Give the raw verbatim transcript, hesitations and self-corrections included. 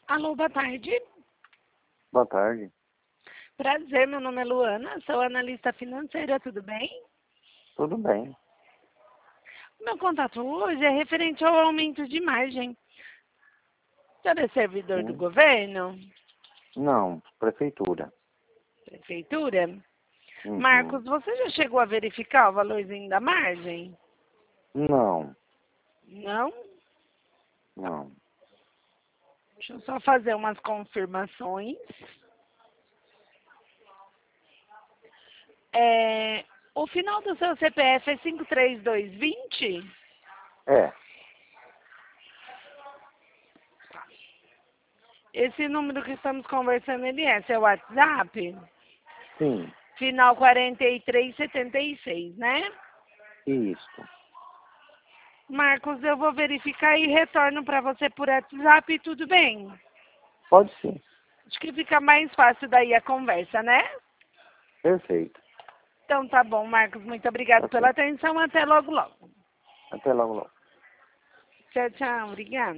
Alô, boa tarde. Boa tarde. Prazer, meu nome é Luana, sou analista financeira, tudo bem? Tudo bem. Meu contato hoje é referente ao aumento de margem. O senhor é servidor do Sim. governo? Não, prefeitura. Prefeitura? Uhum. Marcos, você já chegou a verificar o valorzinho da margem? Não, Não? não. Deixa eu só fazer umas confirmações. É, o final do seu C P F é cinco três dois dois zero? É, Esse número que estamos conversando, ele é seu WhatsApp? sim, Final quarenta e três setenta e seis, né? isso. Marcos, eu vou verificar e retorno para você por WhatsApp, tudo bem? Pode sim. Acho que fica mais fácil daí a conversa, né? Perfeito. Então tá bom, Marcos, muito obrigado Ok. pela atenção, até logo logo. Até logo, logo. Tchau, tchau, obrigada.